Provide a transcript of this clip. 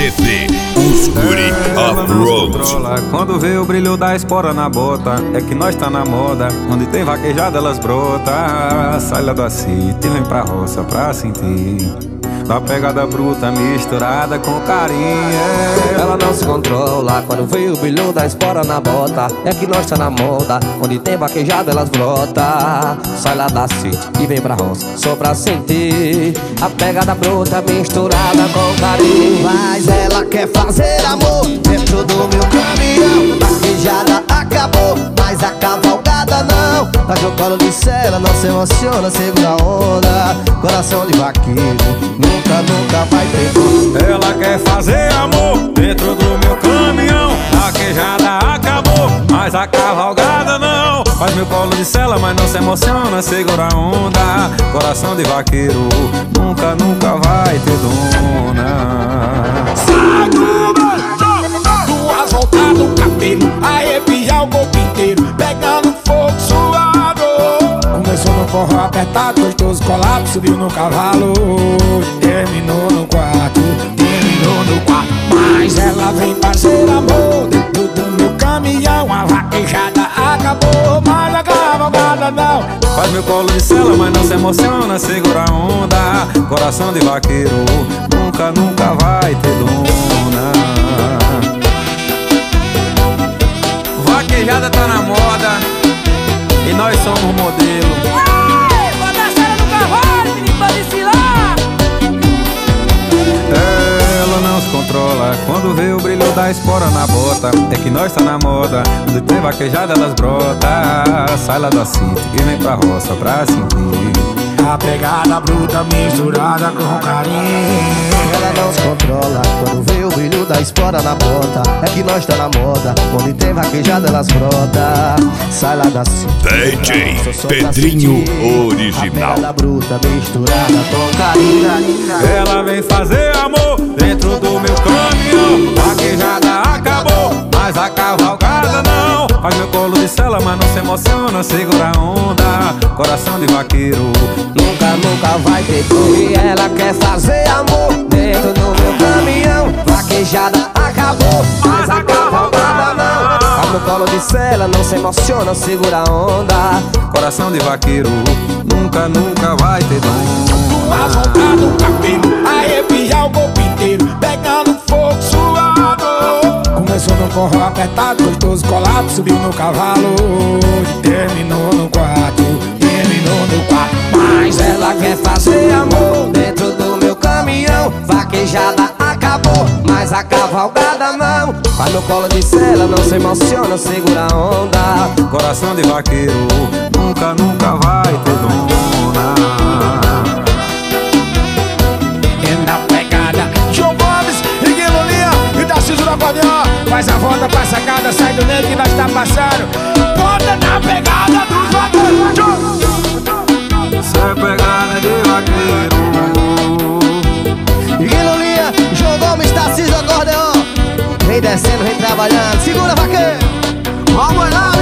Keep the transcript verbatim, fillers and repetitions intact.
G T, os guri off-road. Quando vê o brilho da espora na bota, é que nós tá na moda. Onde tem vaquejada elas brota. Sai lá da city, vem pra roça pra sentir da pegada bruta misturada com carinho. Ela não se controla quando vê o brilho da espora na bota. É que nós tá na moda, onde tem vaquejada elas brota. Sai lá da city e vem pra roça só pra sentir a pegada bruta misturada com carinho. Mas ela quer fazer amor dentro do meu caminhão. Vaquejada acabou, mas a cavalgada não. Faz no colo de cela, não se emociona, segura a onda. Coração de vaqueiro, nunca, nunca vai ter dor. Ela quer fazer amor dentro do meu caminhão. Vaquejada acabou, mas a cavalgada não. Faz meu colo de cela, mas não se emociona, segura a onda. Coração de vaqueiro, nunca, nunca vai ter dona. Sai do banco, duas voltas no cabelo, arrepiar o corpo inteiro, pegando fogo suado. Começou no forró apertado, gostoso colado, subiu no cavalo, terminou no quarto, terminou no quarto. Mas ela vem fazer amor dentro do meu caminhão. A vaquejada acabou, mas a cavalgada não. Faz meu colo de cela, mas não se emociona, segura a onda. Coração de vaqueiro, nunca, nunca vai ter dona. Vaquejada tá na moda e nós somos modelo. Ué, bota a cena no cavalo, menino, pra desfilar. Ela não se controla quando vê o brilho da espora na bota. É que nós tá na moda, onde tem vaquejada elas brota. Sai lá da city e vem pra roça pra sentir a pegada bruta misturada com carinho. Ela não se controla quando vê o brilho da espora na bota. É que nós tá na moda, onde tem vaquejada elas brota. Sai lá da cita, D J Pedrinho original. A pegada bruta misturada com carinho. Ela vem fazer amor dentro do meu caminhão. Vaquejada acabou, mas a cavalgada não. Faz meu colo de cela, mas não se emociona, segura a onda. Coração de vaqueiro, Nunca, nunca vai ter dor. e ela quer fazer amor dentro do meu caminhão. Vaquejada acabou, mas a cavalgada não. Faz no colo de cela, não se emociona, segura a onda. coração de vaqueiro, nunca, nunca vai ter dona. As voltas no cabelo, arrepiar o corpo inteiro, pegando fogo suado. Começou no forró apertado, gostoso colado, subiu no cavalo, terminou no quarto, terminou no quarto. Mas ela quer fazer amor dentro do meu caminhão. Vaquejada acabou, mas a cavalgada não. Faz no colo de cela, não se emociona, segura a onda. Coração de vaqueiro, nunca, nunca vai ter dona. E na pegada, João Gomes e Guilolinha e Tarcísio do acordeão. Faz a volta pra sacada, sai do meio que nós tá passando. Bota na pegada dos vaqueiros. Isso é pegada de vaqueiro. Guilolinha, João Gomes, Tarcísio, acordeão. Vem descendo, vem trabalhando. Segura, vaqueiro. Vamos lá.